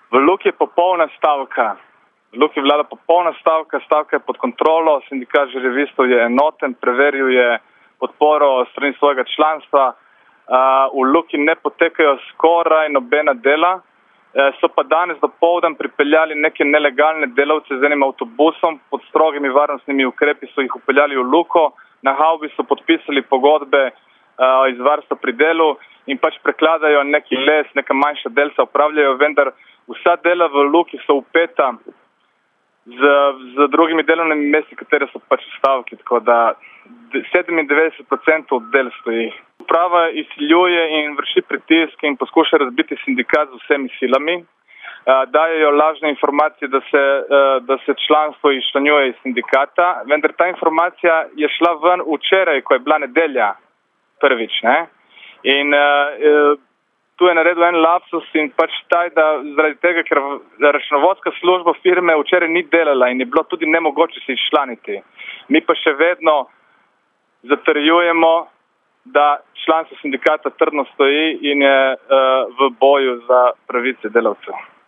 V Luki je popolna stavka. V Luki vlada popolna stavka, stavka je pod kontrolo, sindikat žirivistov je enoten, preveril je podporo strani svojega članstva. V Luki ne potekajo skoraj nobena dela. So pa danes dopoldan pripeljali neke nelegalne delavce z enim avtobusom, pod strogimi varnostnimi ukrepi so jih upeljali v Luko, na havbi so podpisali pogodbe iz varstva pri delu in pač prekladajo neki les, neka manjša delca upravljajo, vendar vsa dela v Luki so upeta z drugimi delovnimi mesti, katere so pač stavki, tako da 97% del stoji. Uprava izsiljuje in vrši pritisk in poskuša razbiti sindikat z vsemi silami. Dajejo lažne informacije, da se članstvo izčlanjuje iz sindikata, vendar ta informacija je šla ven včeraj, ko je bila nedelja prvič, ne? In tu je naredil en lapsus in pač taj, da zaradi tega, ker računovodska služba firme včeraj ni delala in je bilo tudi nemogoče se izčlaniti. Mi pa še vedno zatrjujemo, da članstvo sindikata trdno stoji in je v boju za pravice delavcev.